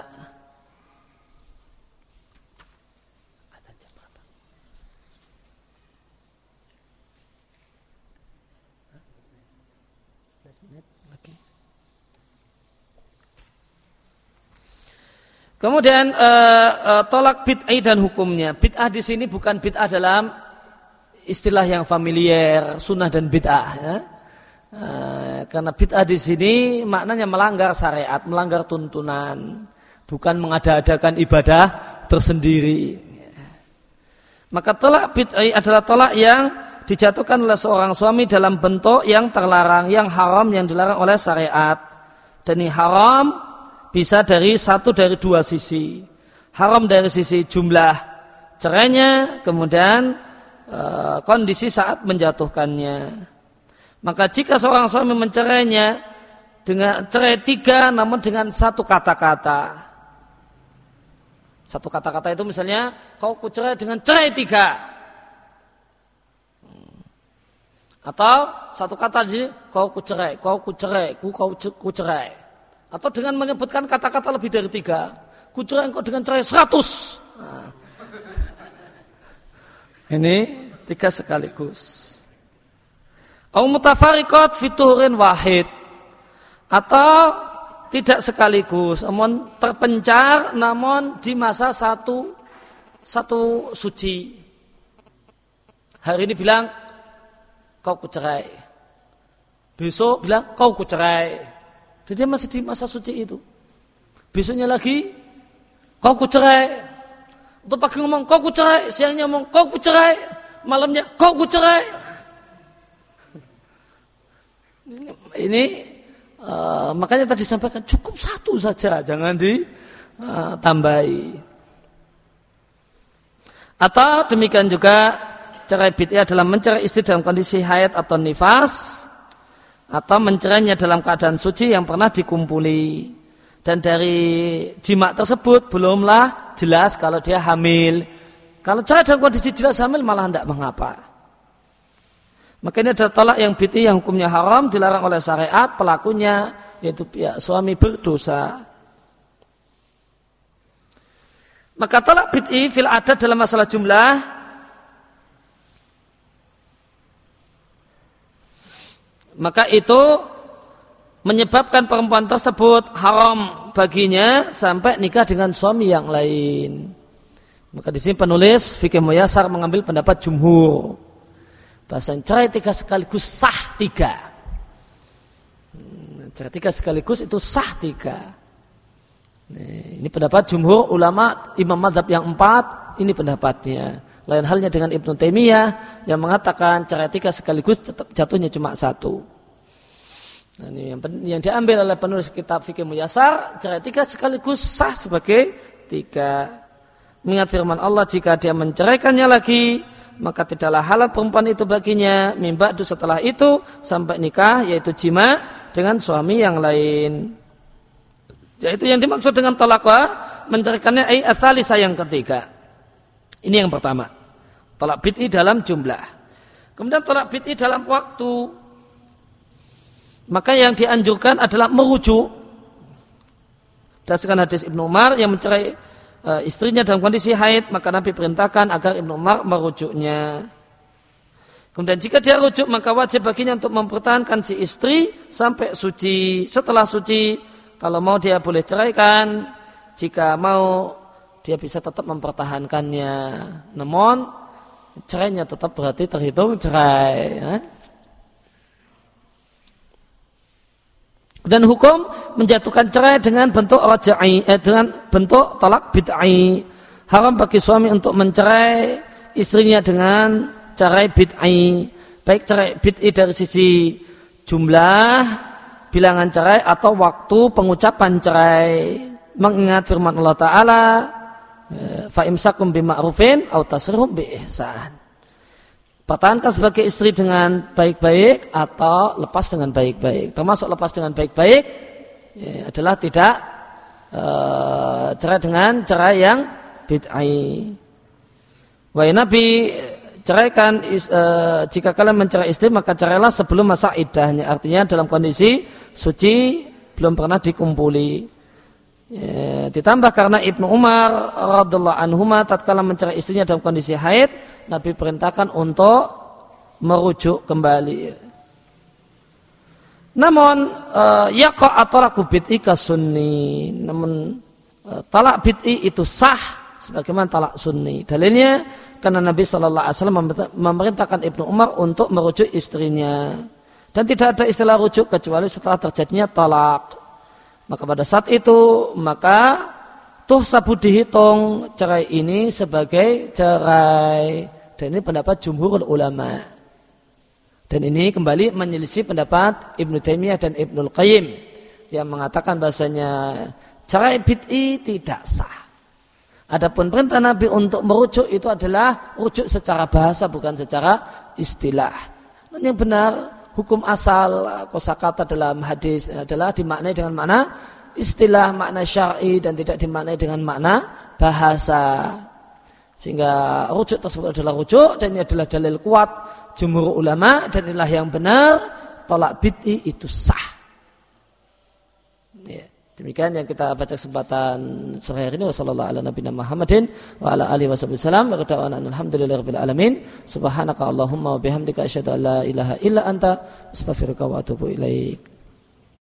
Kemudian tolak bid'ah dan hukumnya. Bid'ah di sini bukan bid'ah dalam istilah yang familiar, sunnah dan bid'ah, ya. Karena bid'ah di sini maknanya melanggar syariat, melanggar tuntunan, bukan mengada-adakan ibadah tersendiri. Maka tolak bid'ah adalah tolak yang dijatuhkan oleh seorang suami dalam bentuk yang terlarang, yang haram, yang dilarang oleh syariat. Dan ini haram bisa dari satu dari dua sisi. Haram dari sisi jumlah cerainya, kemudian kondisi saat menjatuhkannya. Maka jika seorang suami mencerainya dengan cerai 3 namun dengan satu kata-kata. Satu kata-kata itu misalnya, kau kucerai dengan cerai 3. Atau satu kata jadi, kau kucerai, kau kucerai. Atau dengan menyebutkan kata-kata lebih dari 3. Kucerai engkau dengan cerai 100. Nah. Ini 3 sekaligus. Au mutafariqat fi tuhurin wahid, atau tidak sekaligus, namun terpencar namun di masa satu suci. Hari ini bilang kau kucerai, besok bilang kau kucerai. Jadi dia masih di masa suci itu. Besoknya lagi kau kucerai. Untuk pagi ngomong kau kucerai, siangnya ngomong kau kucerai, malamnya kau kucerai. Ini makanya tadi disampaikan cukup 1 saja, jangan ditambahi. Atau demikian juga cerai bid'ah adalah mencerai istri dalam kondisi haid atau nifas, atau mencerainya dalam keadaan suci yang pernah dikumpuli, dan dari jima tersebut belumlah jelas kalau dia hamil. Kalau cerai dalam kondisi jelas hamil malah tidak mengapa. Maka ini adalah tolak yang bid'ah yang hukumnya haram, dilarang oleh syariat, pelakunya yaitu pihak suami berdosa. Maka tolak bid'ah fil adat dalam masalah jumlah maka itu menyebabkan perempuan tersebut haram baginya sampai nikah dengan suami yang lain. Maka di sini penulis Fikih Muyasar mengambil pendapat jumhur. Bahasa cerai 3 sekaligus sah 3. Cerai 3 sekaligus itu sah 3. Ini pendapat jumhur ulama, imam mazhab yang 4, ini pendapatnya. Lain halnya dengan Ibnu Taimiyah yang mengatakan cerai 3 sekaligus tetap jatuhnya cuma 1. Nah, ini yang diambil oleh penulis kitab Fikih Muyasar, cerai 3 sekaligus sah sebagai 3. Mengingat firman Allah, jika dia menceraikannya lagi, maka tidaklah halal perempuan itu baginya mimba'du setelah itu sampai nikah, yaitu jima dengan suami yang lain. Yaitu yang dimaksud dengan talaqah, menceraikannya ai atsalisa yang ketiga. Ini yang pertama. Talak bid'i dalam jumlah. Kemudian talak bid'i dalam waktu. Maka yang dianjurkan adalah merujuk. Berdasarkan hadis Ibnu Umar yang mencerai istrinya dalam kondisi haid, maka Nabi perintahkan agar Ibnu Umar merujuknya. Kemudian jika dia rujuk, maka wajib baginya untuk mempertahankan si istri sampai suci. Setelah suci, kalau mau dia boleh ceraikan. Jika mau, dia bisa tetap mempertahankannya. Namun cerainya tetap berarti terhitung cerai. Dan hukum menjatuhkan cerai dengan bentuk raja'i, dengan bentuk talak bid'ai. Haram bagi suami untuk mencerai istrinya dengan cerai bid'i, baik cerai bid'i dari sisi jumlah bilangan cerai atau waktu pengucapan cerai, mengingat firman Allah Ta'ala, fa imsakum bima'rufin aw tasrihum bi ihsan. Pertahankan sebagai istri dengan baik-baik atau lepas dengan baik-baik. Termasuk lepas dengan baik-baik adalah tidak cerai dengan cerai yang bid'ai. Wahai Nabi, ceraikan jika kalian mencerai istri maka cerailah sebelum masa iddahnya, artinya dalam kondisi suci belum pernah dikumpuli. Ditambah karena Ibnu Umar radhiyallahu anhuma tatkala mencerai istrinya dalam kondisi haid, Nabi perintahkan untuk merujuk kembali. Namun yaqa talaqu bid'i kasunni. Namun talak bid'i itu sah sebagaimana talak sunni. Dalilnya karena Nabi sallallahu alaihi wasallam memerintahkan Ibnu Umar untuk merujuk istrinya. Dan tidak ada istilah rujuk kecuali setelah terjadinya talak. Maka pada saat itu maka tuhsabu dihitung cerai ini sebagai cerai. Dan ini pendapat jumhur ulama. Dan ini kembali menyelisih pendapat Ibnu Taimiyah dan Ibnul Qayyim yang mengatakan bahasanya cerai bid'i tidak sah. Adapun perintah Nabi untuk merujuk itu adalah rujuk secara bahasa bukan secara istilah. Dan yang benar hukum asal kosakata dalam hadis adalah dimaknai dengan makna istilah, makna syar'i dan tidak dimaknai dengan makna bahasa. Sehingga rujuk tersebut adalah rujuk dan ini adalah dalil kuat jumhur ulama dan inilah yang benar, tolak bid'i itu sah. Ya, demikian yang kita baca kesempatan sore hari ini. Wassallallahu ala nabiyina Muhammadin wa ala alihi wasallam wa qada'ana alhamdulillahirabbil alamin. Subhanaka Allahumma wa bihamdika asyhadu an la ilaha illa anta astaghfiruka wa atubu ilaik.